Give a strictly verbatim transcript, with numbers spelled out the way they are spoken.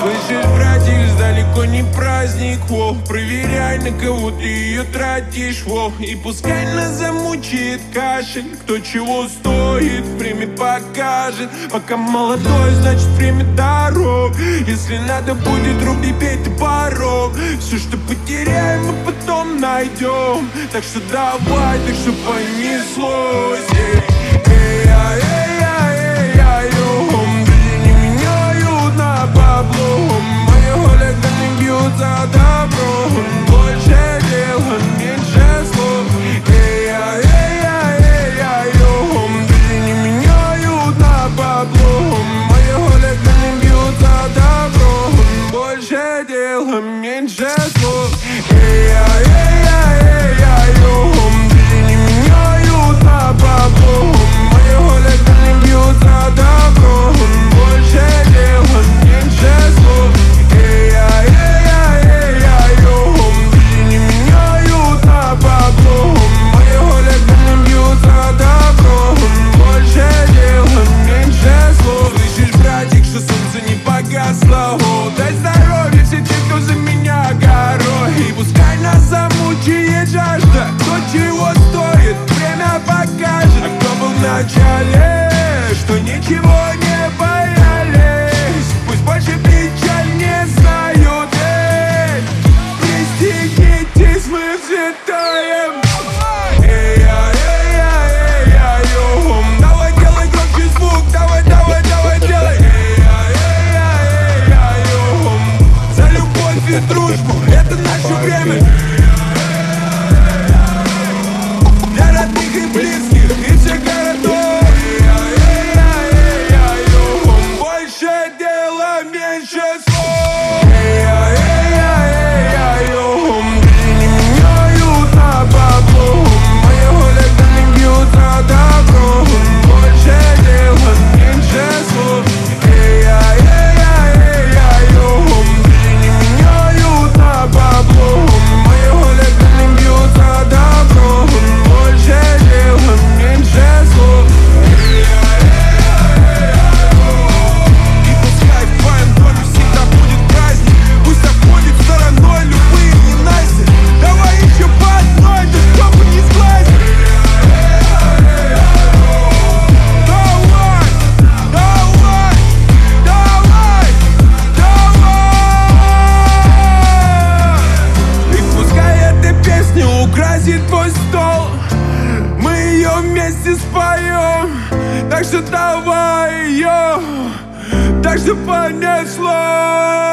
Слышишь, братик, далеко не праздник, во. Проверяй, на кого ты ее тратишь, во. И пускай нас замучает кашель, кто чего стоит, время покажет. Пока молодой, значит время дорог. Если надо будет, руби, бей ты порог. Все, что потеряем, мы потом найдем. Так что давай, так что понеслось. Эй, эй, ай, эй, ай, эй, ай, ой. Люди не меняют на бабло. Мои хулиганы бьют за добро. Больше дела, меньше слов. Эй, ай, эй, ай, эй, ай, ой. Люди не меняют на бабло. Мои хулиганы бьют за добро. Больше дела, меньше слов. Эй, ай, эй, ай, эй, ай, ой. Люди не меняют на бабло. Мои хулиганы бьют за добро. Больше дела, меньше слов. Эй, ай, эй, ай, эй, ай, ой. Люди не меняют на бабло. Мои хулиганы бьют за добро. Больше дела, меньше слов. Слышишь, братик, что солнце не погасло. О, дай здоровья все те, кто за меня горой. И пускай нас замучает жажда, кто чего стоит, время покажет. А кто был в начале, что ничего не боялись, пусть больше печаль не знают. Эй, пристегнитесь, мы взлетаем. Эй, ай, эй, ай, эй, ай, ой. Давай делай громче звук, давай, давай, давай делай. Эй, ай, эй, ай, эй, ай, ой. За любовь и дружбу, это наше время. Для родных и близких, и всех городов. Эй, ай, ай, эй, ай, ой. Больше дела, меньше слов. Эй, ай, эй, ай, ай, ой. Люди не меняют на бабло. Мои хулиганы бьют за добро. Больше дела, меньше слов. Эй, ай, эй, ай, ай, ой. Люди не меняют на бабло. Мои хулиганы бьют за добро. Больше дела, меньше слов. Эй, ай, эй, ай, ой. И пускай в твоем доме всегда будет праздник. Пусть обходит стороной любые ненасти. Давай еще по одной, да чтобы не сглазить. Давай, давай, давай, давай. И пускай эта песня украсит твой стол, мы ее вместе споем. Так что давай ее, так что понеслось.